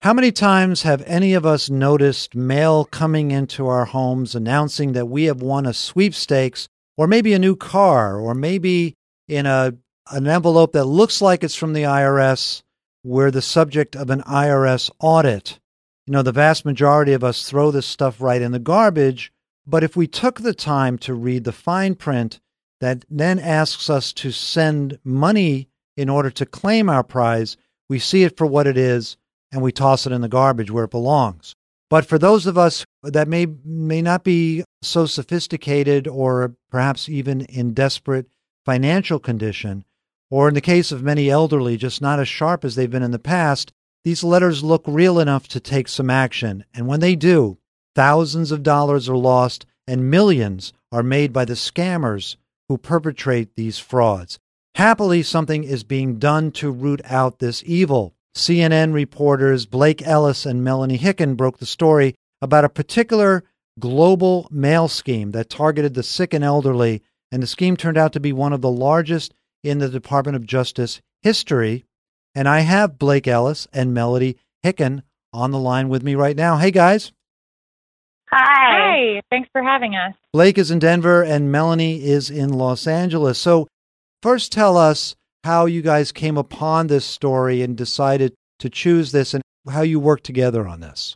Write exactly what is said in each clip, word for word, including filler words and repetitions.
How many times have any of us noticed mail coming into our homes announcing that we have won a sweepstakes or maybe a new car or maybe in a an envelope that looks like it's from the I R S, we're the subject of an I R S audit? You know, the vast majority of us throw this stuff right in the garbage, but if we took the time to read the fine print that then asks us to send money in order to claim our prize, we see it for what it is, and we toss it in the garbage where it belongs. But for those of us that may may not be so sophisticated or perhaps even in desperate financial condition, or in the case of many elderly, just not as sharp as they've been in the past, these letters look real enough to take some action. And when they do, thousands of dollars are lost and millions are made by the scammers who perpetrate these frauds. Happily, something is being done to root out this evil. C N N reporters Blake Ellis and Melanie Hicken broke the story about a particular global mail scheme that targeted the sick and elderly, and the scheme turned out to be one of the largest in the Department of Justice history. And I have Blake Ellis and Melanie Hicken on the line with me right now. Hey, guys. Hi. Hi. Thanks for having us. Blake is in Denver and Melanie is in Los Angeles. So first tell us how you guys came upon this story and decided to choose this and how you worked together on this.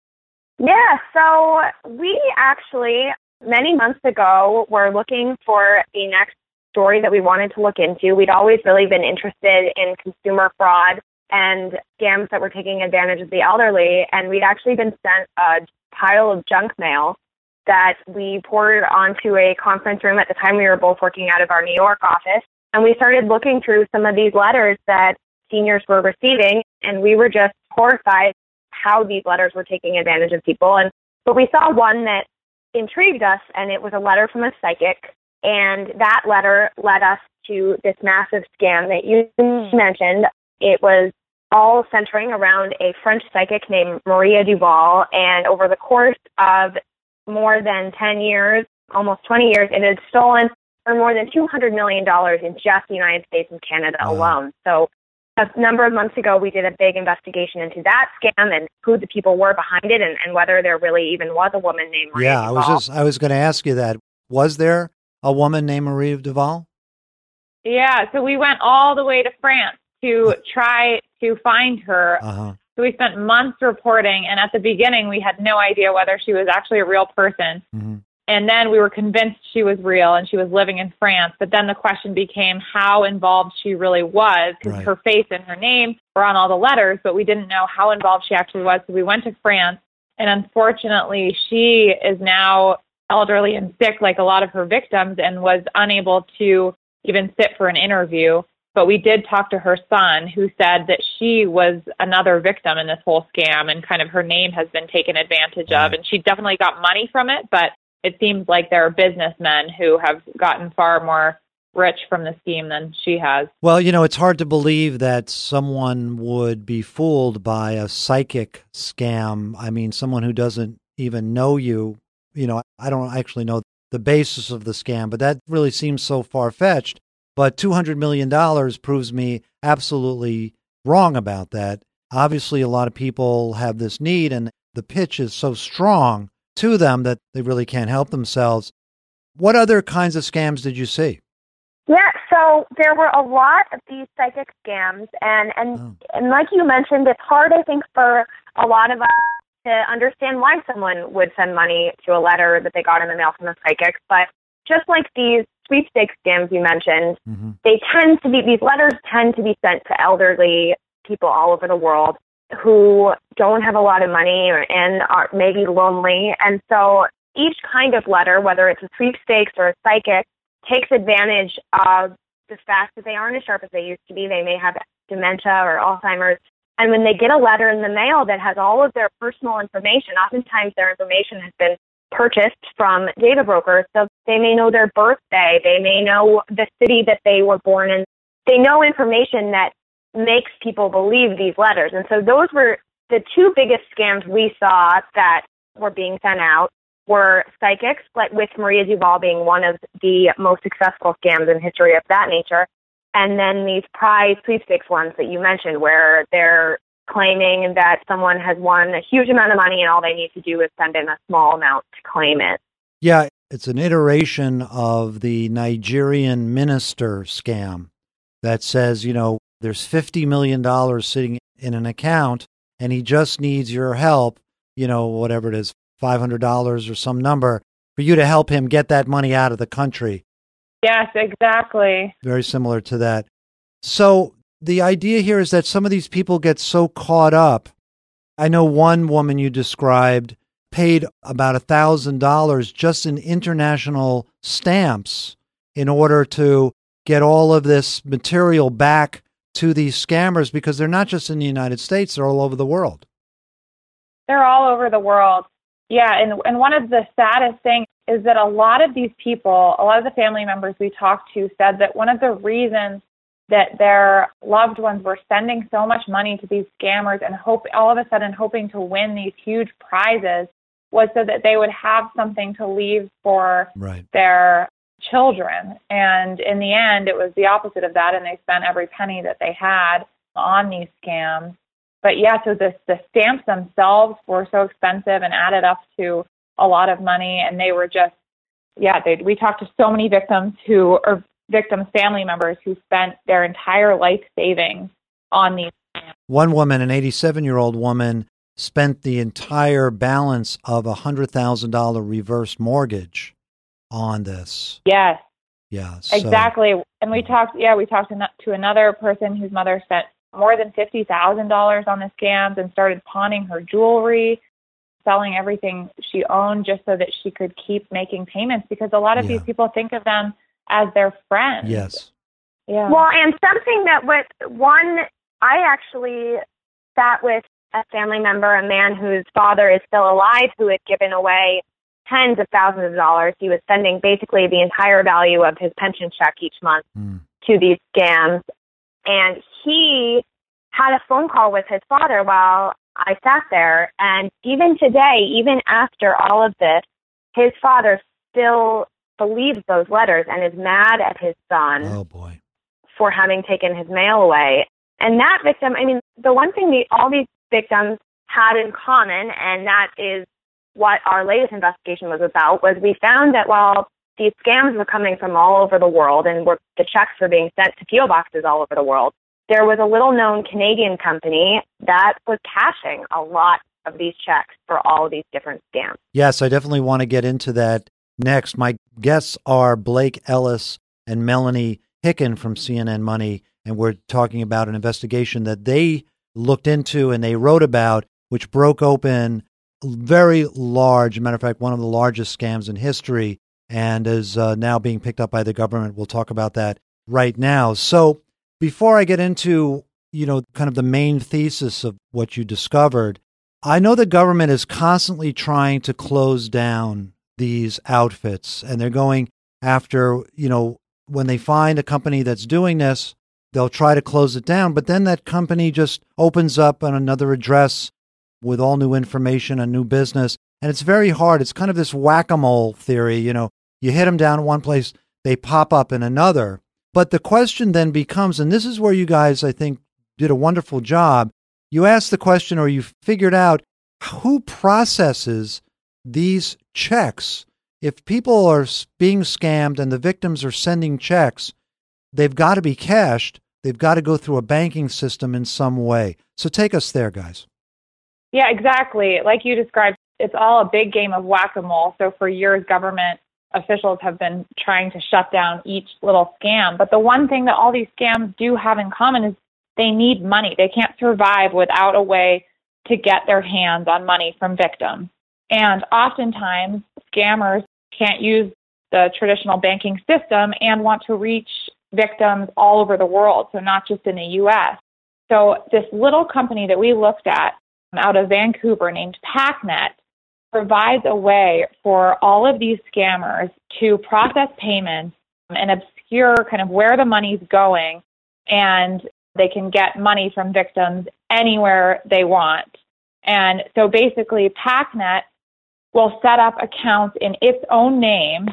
Yeah, so we actually, many months ago, were looking for the next story that we wanted to look into. We'd always really been interested in consumer fraud and scams that were taking advantage of the elderly, and we'd actually been sent a pile of junk mail that we poured onto a conference room. At the time, we were both working out of our New York office, and we started looking through some of these letters that seniors were receiving, and we were just horrified how these letters were taking advantage of people. And but we saw one that intrigued us, and it was a letter from a psychic, and that letter led us to this massive scam that you mentioned. It was all centering around a French psychic named Maria Duval, and over the course of more than ten years, almost twenty years, it had stolen for more than two hundred million dollars in just the United States and Canada wow. alone. So a number of months ago, we did a big investigation into that scam and who the people were behind it, and, and whether there really even was a woman named Maria Yeah, Duval. I was just I was going to ask you that. Was there a woman named Maria Duval? Yeah, so we went all the way to France to try to find her. Uh-huh. So we spent months reporting, and at the beginning, we had no idea whether she was actually a real person. Mm-hmm. And then we were convinced she was real and she was living in France. But then the question became how involved she really was, because Right. her face and her name were on all the letters, but we didn't know how involved she actually was. So we went to France, and unfortunately, she is now elderly and sick like a lot of her victims and was unable to even sit for an interview. But we did talk to her son, who said that she was another victim in this whole scam, and kind of her name has been taken advantage Right. of. And she definitely got money from it, but it seems like there are businessmen who have gotten far more rich from the scheme than she has. Well, you know, it's hard to believe that someone would be fooled by a psychic scam. I mean, someone who doesn't even know you. You know, I don't actually know the basis of the scam, but that really seems so far-fetched. But two hundred million dollars proves me absolutely wrong about that. Obviously, a lot of people have this need, and the pitch is so strong to them that they really can't help themselves. What other kinds of scams did you see? Yeah, so there were a lot of these psychic scams, and, and, Oh. and like you mentioned, it's hard, I think, for a lot of us to understand why someone would send money to a letter that they got in the mail from a psychic. But just like these sweepstakes scams you mentioned, Mm-hmm. they tend to be, these letters tend to be sent to elderly people all over the world who don't have a lot of money or, and are maybe lonely. And so each kind of letter, whether it's a sweepstakes or a psychic, takes advantage of the fact that they aren't as sharp as they used to be. They may have dementia or Alzheimer's. And when they get a letter in the mail that has all of their personal information, oftentimes their information has been purchased from data brokers. So they may know their birthday. They may know the city that they were born in. They know information that makes people believe these letters. And so those were the two biggest scams we saw that were being sent out were psychics, like with Maria Duval being one of the most successful scams in history of that nature. And then these prize sweepstakes ones that you mentioned, where they're claiming that someone has won a huge amount of money and all they need to do is send in a small amount to claim it. Yeah, it's an iteration of the Nigerian minister scam that says, you know, there's fifty million dollars sitting in an account and he just needs your help, you know, whatever it is, five hundred dollars or some number, for you to help him get that money out of the country. Yes, exactly. Very similar to that. So the idea here is that some of these people get so caught up. I know one woman you described paid about one thousand dollars just in international stamps in order to get all of this material back to these scammers, because they're not just in the United States, they're all over the world. They're all over the world. Yeah, and, and one of the saddest things is that a lot of these people, a lot of the family members we talked to said that one of the reasons that their loved ones were sending so much money to these scammers and hope all of a sudden hoping to win these huge prizes was so that they would have something to leave for right. their children. And in the end, it was the opposite of that, and they spent every penny that they had on these scams. But yeah, so the, the stamps themselves were so expensive and added up to a lot of money, and they were just, yeah, they, we talked to so many victims who, or victims' family members who spent their entire life savings on these scams. One woman, an eighty-seven-year-old woman, spent the entire balance of a one hundred thousand dollars reverse mortgage on this. Yes. Yeah. So, exactly. And we talked, yeah, we talked to, to another person whose mother spent more than fifty thousand dollars on the scams and started pawning her jewelry, selling everything she owned just so that she could keep making payments, because a lot of yeah. these people think of them as their friends. Yes. Yeah. Well, and something that with one, I actually sat with a family member, a man whose father is still alive, who had given away tens of thousands of dollars. He was sending basically the entire value of his pension check each month mm. to these scams. And he had a phone call with his father while I sat there. And even today, even after all of this, his father still believes those letters and is mad at his son oh, boy. for having taken his mail away. And that victim, I mean, the one thing the, all these victims had in common, and that is what our latest investigation was about, was we found that while these scams were coming from all over the world and were, the checks were being sent to P O boxes all over the world, there was a little-known Canadian company that was cashing a lot of these checks for all of these different scams. Yes, I definitely want to get into that next. My guests are Blake Ellis and Melanie Hicken from C N N Money, and we're talking about an investigation that they looked into and they wrote about, which broke open very large, matter of fact, one of the largest scams in history, and is uh, now being picked up by the government. We'll talk about that right now. So before I get into, you know, kind of the main thesis of what you discovered, I know the government is constantly trying to close down these outfits, and they're going after, you know, when they find a company that's doing this, they'll try to close it down, but then that company just opens up on another address with all new information, a new business. And it's very hard. It's kind of this whack-a-mole theory. You know, you hit them down in one place, they pop up in another. But the question then becomes, and this is where you guys, I think, did a wonderful job. You asked the question, or you figured out, who processes these checks? If people are being scammed and the victims are sending checks, they've got to be cashed. They've got to go through a banking system in some way. So take us there, guys. Yeah, exactly. Like you described, it's all a big game of whack-a-mole. So for years, government officials have been trying to shut down each little scam. But the one thing that all these scams do have in common is they need money. They can't survive without a way to get their hands on money from victims. And oftentimes, scammers can't use the traditional banking system and want to reach victims all over the world, so not just in the U S. So this little company that we looked at out of Vancouver named PackNet provides a way for all of these scammers to process payments and obscure kind of where the money's going, and they can get money from victims anywhere they want. And so basically PackNet will set up accounts in its own name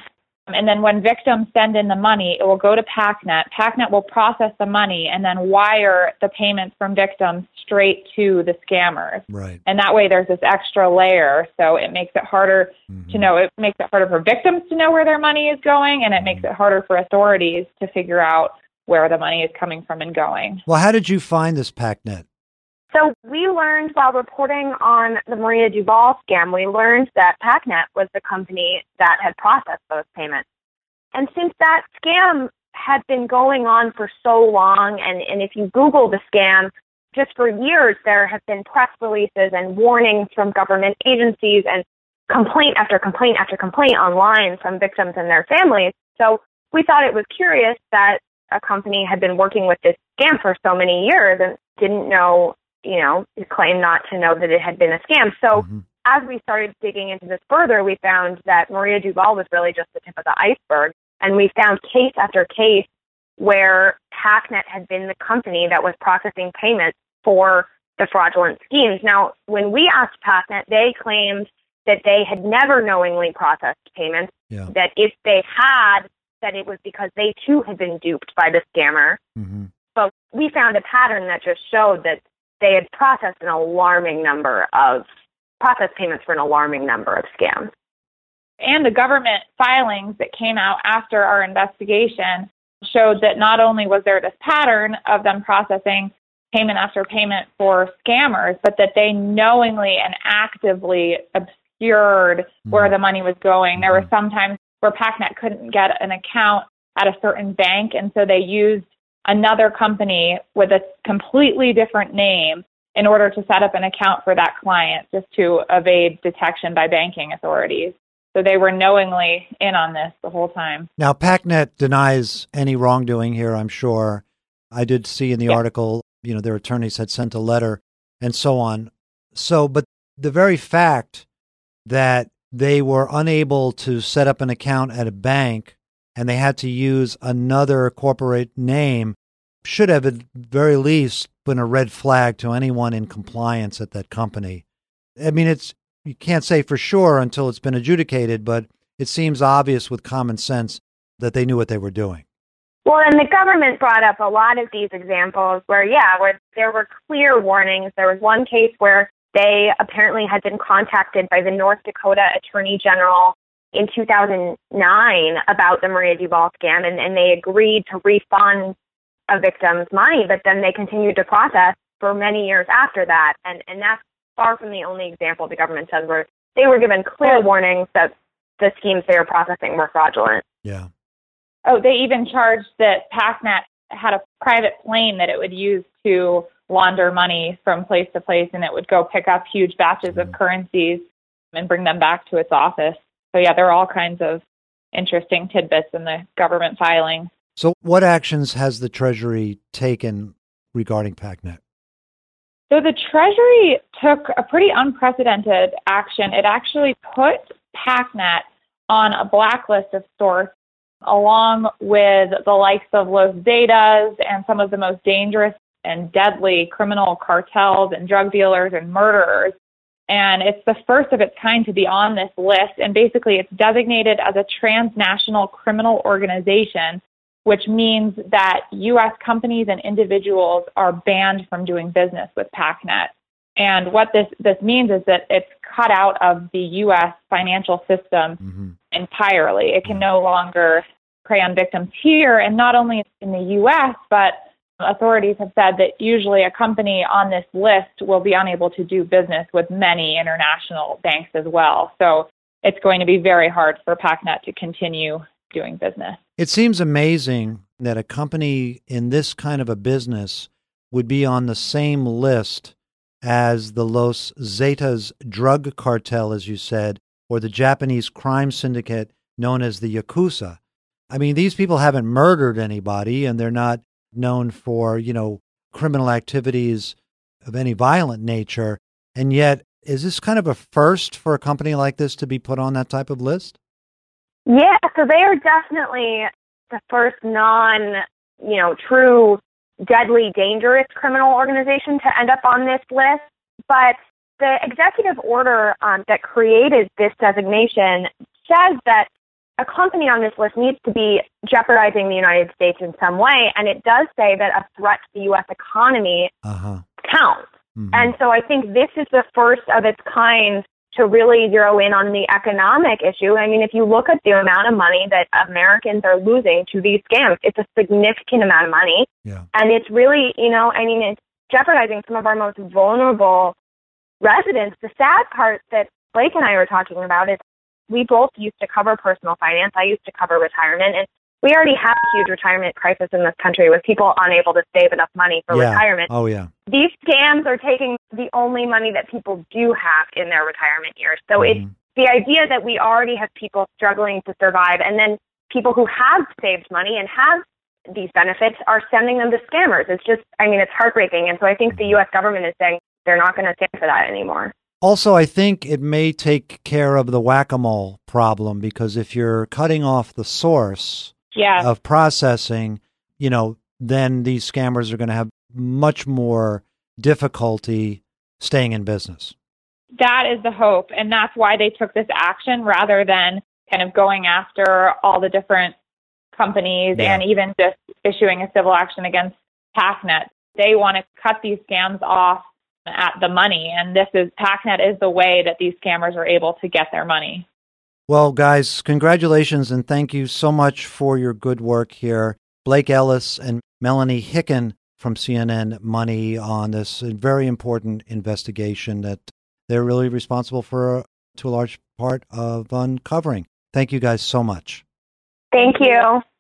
And then when victims send in the money, it will go to PACnet. PACnet will process the money and then wire the payments from victims straight to the scammers. Right. And that way there's this extra layer. So it makes it harder mm-hmm. to know. It makes it harder for victims to know where their money is going, and it mm-hmm. makes it harder for authorities to figure out where the money is coming from and going. Well, how did you find this PACnet? So we learned while reporting on the Maria Duvall scam, we learned that PACnet was the company that had processed those payments. And since that scam had been going on for so long, and, and if you Google the scam, just for years there have been press releases and warnings from government agencies and complaint after complaint after complaint online from victims and their families. So we thought it was curious that a company had been working with this scam for so many years and didn't know, you know, claimed not to know that it had been a scam. So mm-hmm. as we started digging into this further, we found that Maria Duvall was really just the tip of the iceberg. And we found case after case where PACnet had been the company that was processing payments for the fraudulent schemes. Now, when we asked PACnet, they claimed that they had never knowingly processed payments, yeah. that if they had, that it was because they too had been duped by the scammer. Mm-hmm. But we found a pattern that just showed that they had processed an alarming number of, processed payments for an alarming number of scams. And the government filings that came out after our investigation showed that not only was there this pattern of them processing payment after payment for scammers, but that they knowingly and actively obscured mm-hmm. where the money was going. There were some times where PACnet couldn't get an account at a certain bank, and so they used another company with a completely different name in order to set up an account for that client just to evade detection by banking authorities. So they were knowingly in on this the whole time. Now, PACnet denies any wrongdoing here, I'm sure. I did see in the yeah. article, you know, their attorneys had sent a letter and so on. So, but the very fact that they were unable to set up an account at a bank and they had to use another corporate name should have at very least been a red flag to anyone in compliance at that company. I mean, it's you can't say for sure until it's been adjudicated, but it seems obvious with common sense that they knew what they were doing. Well, and the government brought up a lot of these examples where, yeah, where there were clear warnings. There was one case where they apparently had been contacted by the North Dakota Attorney General in two thousand nine about the Maria Duvall scam, and, and they agreed to refund a victim's money, but then they continued to process for many years after that. And, and that's far from the only example the government says where they were given clear warnings that the schemes they were processing were fraudulent. Yeah. Oh, they even charged that PACnet had a private plane that it would use to launder money from place to place, and it would go pick up huge batches mm-hmm. of currencies and bring them back to its office. So, yeah, there are all kinds of interesting tidbits in the government filing. So what actions has the Treasury taken regarding PACnet? So the Treasury took a pretty unprecedented action. It actually put PACnet on a blacklist of sorts, along with the likes of Los Zetas and some of the most dangerous and deadly criminal cartels and drug dealers and murderers. And it's the first of its kind to be on this list. And basically, it's designated as a transnational criminal organization, which means that U S companies and individuals are banned from doing business with PACnet. And what this, this means is that it's cut out of the U S financial system mm-hmm. entirely. It can no longer prey on victims here, and not only in the U S, but authorities have said that usually a company on this list will be unable to do business with many international banks as well. So it's going to be very hard for PACnet to continue doing business. It seems amazing that a company in this kind of a business would be on the same list as the Los Zetas drug cartel, as you said, or the Japanese crime syndicate known as the Yakuza. I mean, these people haven't murdered anybody, and they're not known for, you know, criminal activities of any violent nature. And yet, is this kind of a first for a company like this to be put on that type of list? Yeah, so they are definitely the first non, you know, true, deadly, dangerous criminal organization to end up on this list. But the executive order um, that created this designation says that a company on this list needs to be jeopardizing the United States in some way. And it does say that a threat to the U S economy uh-huh. counts. Mm-hmm. And so I think this is the first of its kind to really zero in on the economic issue. I mean, if you look at the amount of money that Americans are losing to these scams, it's a significant amount of money. Yeah. And it's really, you know, I mean, it's jeopardizing some of our most vulnerable residents. The sad part that Blake and I were talking about is we both used to cover personal finance. I used to cover retirement. And we already have a huge retirement crisis in this country with people unable to save enough money for yeah. retirement. Oh, yeah. These scams are taking the only money that people do have in their retirement years. So mm-hmm. it's the idea that we already have people struggling to survive, and then people who have saved money and have these benefits are sending them to scammers. It's just, I mean, it's heartbreaking. And so I think the U S government is saying they're not going to stand for that anymore. Also, I think it may take care of the whack-a-mole problem, because if you're cutting off the source yeah. of processing, you know, then these scammers are going to have much more difficulty staying in business. That is the hope. And that's why they took this action rather than kind of going after all the different companies yeah. and even just issuing a civil action against PackNet. They want to cut these scams off at the money. And this is, PackNet is the way that these scammers are able to get their money. Well, guys, congratulations and thank you so much for your good work here. Blake Ellis and Melanie Hicken from C N N Money on this very important investigation that they're really responsible for, to a large part, of uncovering. Thank you guys so much. Thank you.